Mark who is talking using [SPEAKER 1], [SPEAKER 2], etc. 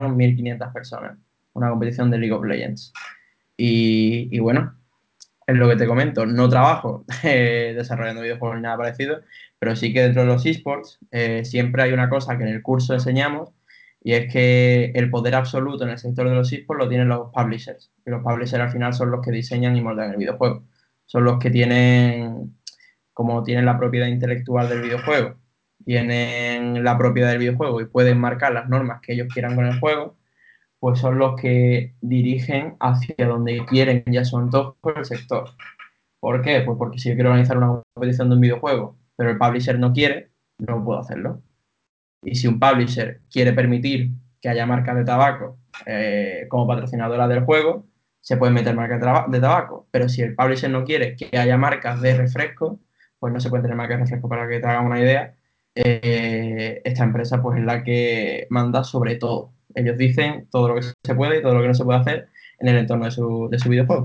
[SPEAKER 1] 1.500 personas, una competición de League of Legends. Y bueno, es lo que te comento, no trabajo desarrollando videojuegos ni nada parecido, pero sí que dentro de los esports siempre hay una cosa que en el curso enseñamos y es que el poder absoluto en el sector de los esports lo tienen los publishers. Y los publishers al final son los que diseñan y moldean el videojuego. Son los que tienen, como tienen la propiedad intelectual del videojuego, tienen la propiedad del videojuego y pueden marcar las normas que ellos quieran con el juego, pues son los que dirigen hacia donde quieren, ya son todos por el sector. ¿Por qué? Pues porque si yo quiero organizar una competición de un videojuego, pero el publisher no quiere, no puedo hacerlo. Y si un publisher quiere permitir que haya marcas de tabaco como patrocinadora del juego, se pueden meter marcas de tabaco. Pero si el publisher no quiere que haya marcas de refresco, pues no se pueden tener marcas de refresco. Para que te hagan una idea, esta empresa pues es la que manda sobre todo. Ellos dicen todo lo que se puede y todo lo que no se puede hacer en el entorno de su videojuego.